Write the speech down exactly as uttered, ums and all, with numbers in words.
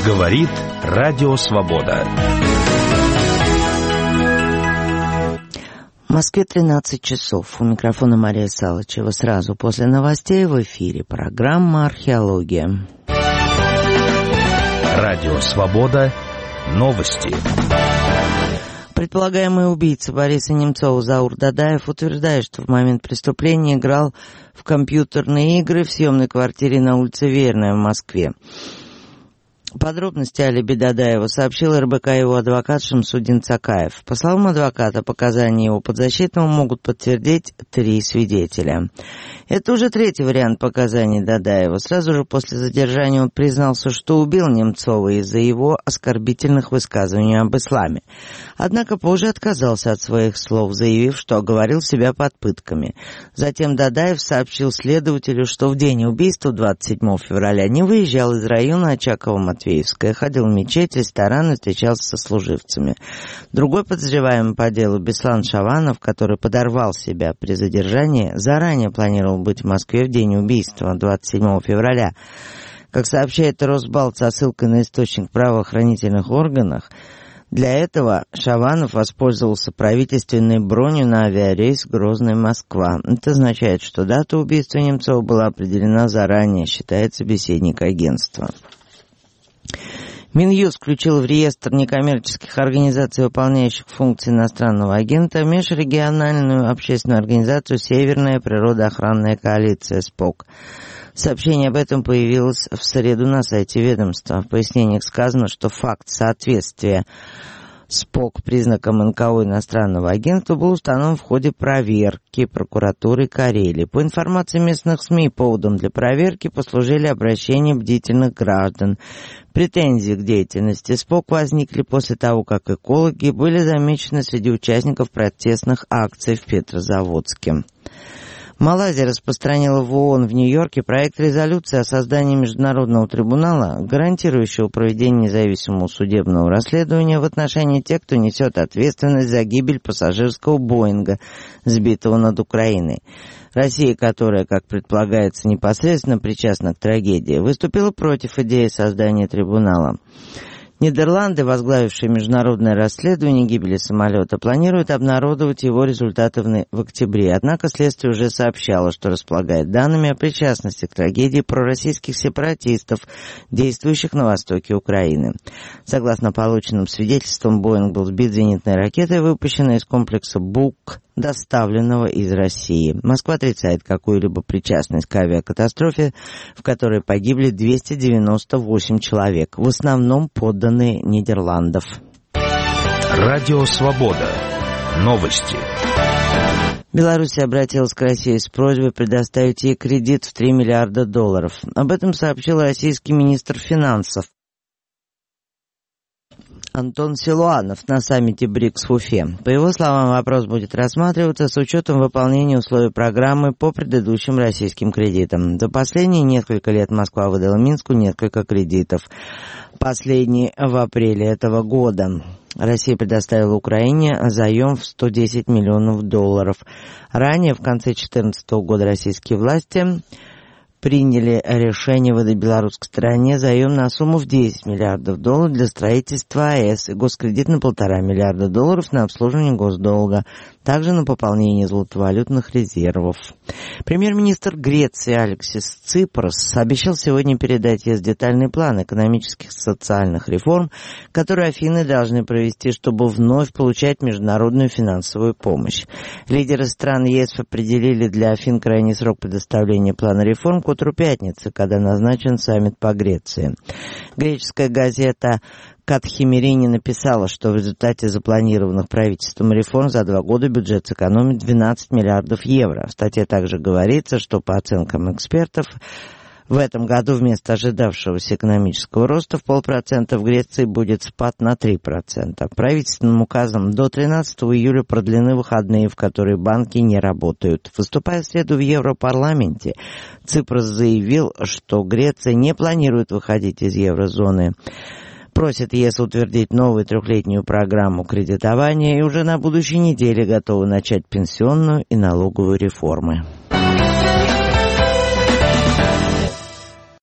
Говорит Радио Свобода. В Москве тринадцать часов. У микрофона Мария Салычева. Сразу после новостей в эфире программа «Археология». Радио Свобода. Новости. Предполагаемый убийца Бориса Немцова Заур Дадаев утверждает, что в момент преступления играл в компьютерные игры в съемной квартире на улице Верная в Москве. Подробности алиби Дадаева сообщил эр бэ ка его адвокат Шамсудин Цакаев. По словам адвоката, показания его подзащитного могут подтвердить три свидетеля. Это уже третий вариант показаний Дадаева. Сразу же после задержания он признался, что убил Немцова из-за его оскорбительных высказываний об исламе. Однако позже отказался от своих слов, заявив, что оговорил себя под пытками. Затем Дадаев сообщил следователю, что в день убийства, двадцать седьмого февраля, не выезжал из района Очаково-Матвеевская, ходил в мечеть, ресторан и встречался со служивцами. Другой подозреваемый по делу Беслан Шаванов, который подорвал себя при задержании, заранее планировал быть в Москве в день убийства, двадцать седьмого февраля. Как сообщает Росбалт со ссылкой на источник в правоохранительных органах, для этого Шаванов воспользовался правительственной бронью на авиарейс Грозный-Москва. Это означает, что дата убийства Немцова была определена заранее, считает собеседник агентства. Минюст включил в реестр некоммерческих организаций, выполняющих функции иностранного агента, межрегиональную общественную организацию «Северная природоохранная коалиция» СПОК. Сообщение об этом появилось в среду на сайте ведомства. В пояснениях сказано, что факт соответствия СПОК признакам эн ка о иностранного агентства был установлен в ходе проверки прокуратуры Карелии. По информации местных СМИ, поводом для проверки послужили обращения бдительных граждан. Претензии к деятельности СПОК возникли после того, как экологи были замечены среди участников протестных акций в Петрозаводске. Малайзия распространила в ООН в Нью-Йорке проект резолюции о создании международного трибунала, гарантирующего проведение независимого судебного расследования в отношении тех, кто несет ответственность за гибель пассажирского Боинга, сбитого над Украиной. Россия, которая, как предполагается, непосредственно причастна к трагедии, выступила против идеи создания трибунала. Нидерланды, возглавившие международное расследование гибели самолета, планируют обнародовать его результаты в, в октябре. Однако следствие уже сообщало, что располагает данными о причастности к трагедии пророссийских сепаратистов, действующих на востоке Украины. Согласно полученным свидетельствам, Боинг был сбит зенитной ракетой, выпущенной из комплекса «Бук», доставленного из России. Москва отрицает какую-либо причастность к авиакатастрофе, в которой погибли двести девяносто восемь человек, в основном подданные Нидерландов. Радио Свобода. Новости. Беларусь обратилась к России с просьбой предоставить ей кредит в три миллиарда долларов. Об этом сообщил российский министр финансов Антон Силуанов на саммите БРИКС в Уфе. По его словам, вопрос будет рассматриваться с учетом выполнения условий программы по предыдущим российским кредитам. За последние несколько лет Москва выдала Минску несколько кредитов. Последний в апреле этого года. Россия предоставила Украине заем в сто десять миллионов долларов. Ранее, в конце две тысячи четырнадцатого года, российские власти приняли решение выдать белорусской стороне заем на сумму в десять миллиардов долларов для строительства АЭС и госкредит на полтора миллиарда долларов на обслуживание госдолга, также на пополнение золотовалютных резервов. Премьер-министр Греции Алексис Ципрос обещал сегодня передать ЕС детальный план экономических и социальных реформ, которые Афины должны провести, чтобы вновь получать международную финансовую помощь. Лидеры стран ЕС определили для Афин крайний срок предоставления плана реформ к утру пятницы, когда назначен саммит по Греции. Греческая газета Катхимирини написала, что в результате запланированных правительством реформ за два года бюджет сэкономит двенадцать миллиардов евро. В статье также говорится, что по оценкам экспертов в этом году вместо ожидавшегося экономического роста в полпроцента в Греции будет спад на три процента. Правительственным указом до тринадцатого июля продлены выходные, в которые банки не работают. Выступая в среду в Европарламенте, Ципрос заявил, что Греция не планирует выходить из еврозоны. Просит ЕС утвердить новую трехлетнюю программу кредитования и уже на будущей неделе готовы начать пенсионную и налоговую реформы.